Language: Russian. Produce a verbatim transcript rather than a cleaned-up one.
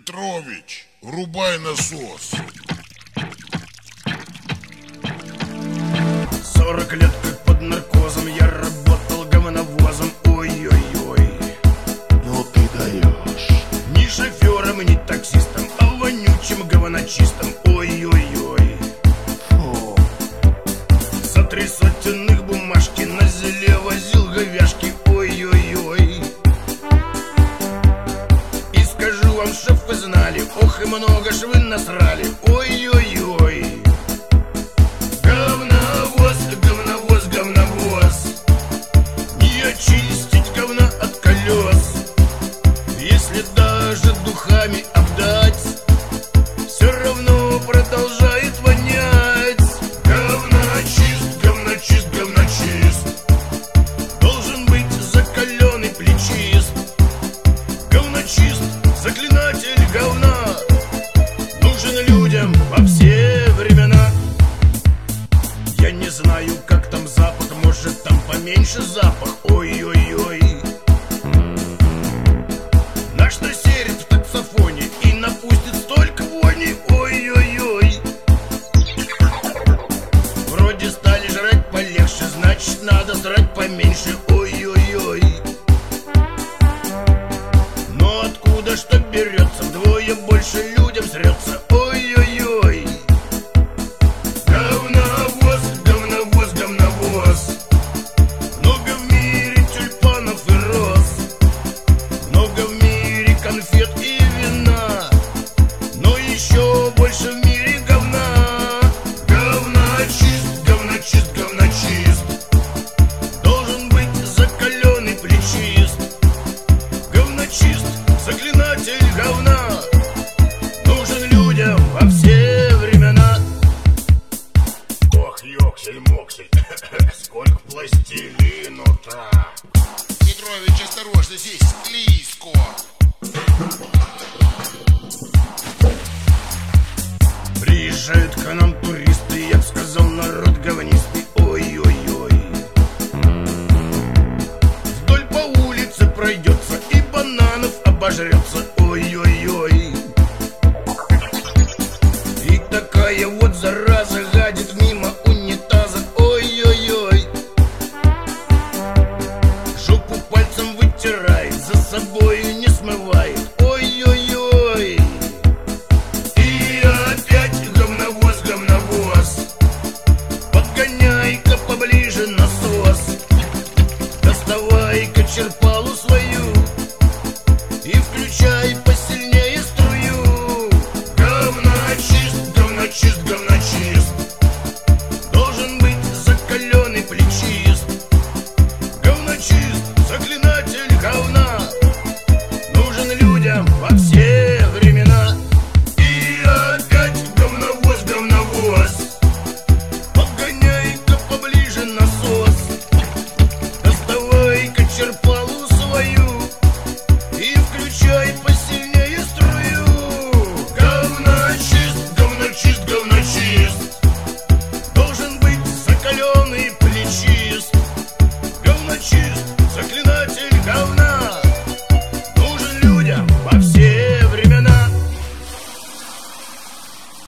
Петрович, врубай насос. Сорок лет как под наркозом я работал говновозом. Ой-ой-ой, ну ты даешь. ни шофером, ни таксистом, а вонючим говночистом. Ой-ой-ой, Фу. за три сотенных бумажки на зеле возил говяшки. Ой-ой-ой, и скажу вам, чтоб вы знали, ох и много ж вы насрали. Ой-ой-ой, говновоз, говновоз, говновоз, не очистить говна от колес. Если даже духами обдать, все равно продолжает вонять. Говночист, говночист, говночист, должен быть закаленный плечист. Говночист, заклинатель говна, нужен людям во все времена. Я не знаю, как там запах, может там поменьше запах. Ой-ой-ой, наш то серит в таксофоне и напустит столько вони. Ой-ой-ой, вроде стали жрать полегче, значит надо жрать поменьше. Ой-ой-ой, но откуда что берется, вдвое больше людям срется. Ой-ой-ой, говновоз, говновоз, говновоз, много в мире тюльпанов и роз, много в мире конфет и вина, но еще больше в мире говна. Говночист, говночист, говночист, должен быть закаленный плечист. Говночист, заклинатель говна, нужен людям во все времена. Ох, ёксель-моксель, сколько пластилину-то. Петрович, осторожно, здесь склизко. Приезжают к нам